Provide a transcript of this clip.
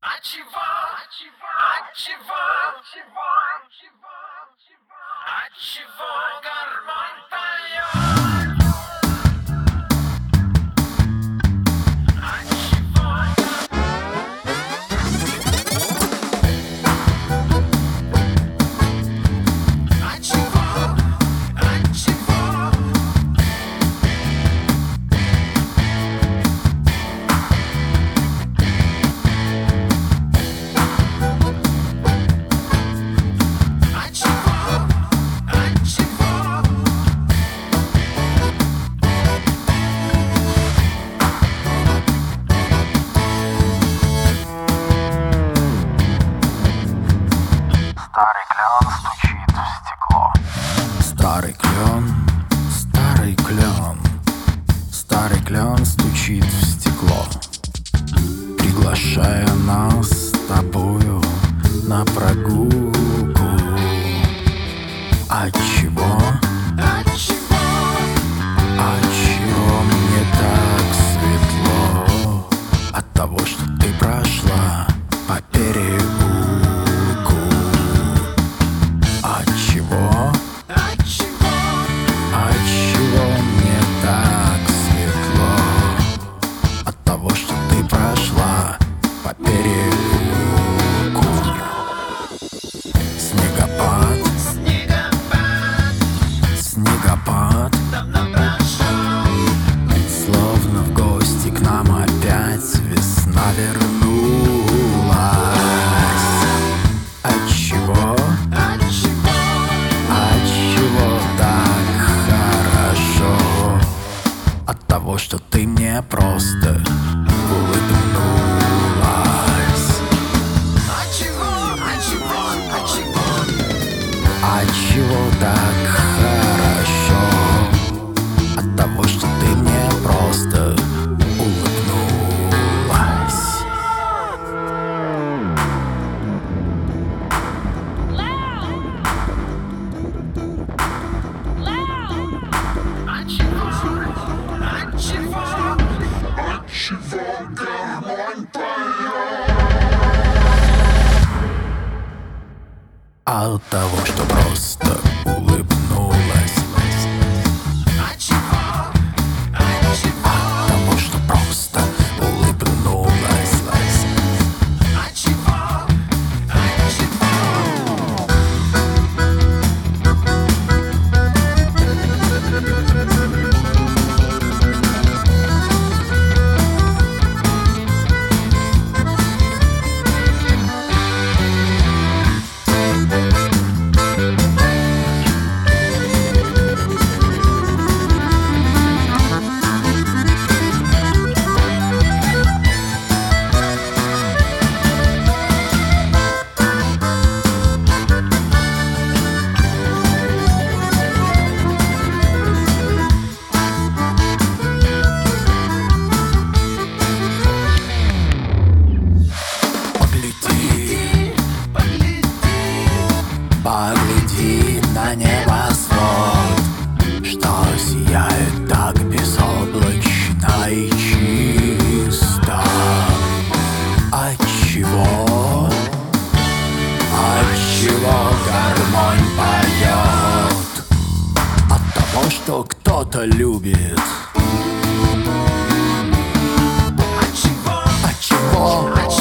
Отчего гармонь поет? Старый клен стучит в стекло. Старый клен, старый клен, старый клен стучит в стекло, приглашая нас с тобою на прогулку. Отчего? Отчего мне так светло? От того, что ты прошла по переулку. Отчего? Отчего мне так светло? От того, что ты прошла по переулку. Снегопад, снегопад словно в гости к нам опять весна вернулась. Отчего? Отчего так хорошо? От того, что ты мне просто улыбнулась. Отчего так хорошо? От того, что ты мне просто улыбнулась. Отчего гармонь поет? А от того, что просто улыбнулась. От того, что просто улыбнулась. Погляди на небосвод, что сияет так безоблачно и чисто. Отчего? Отчего гармонь поет? От того, что кто-то любит. Отчего?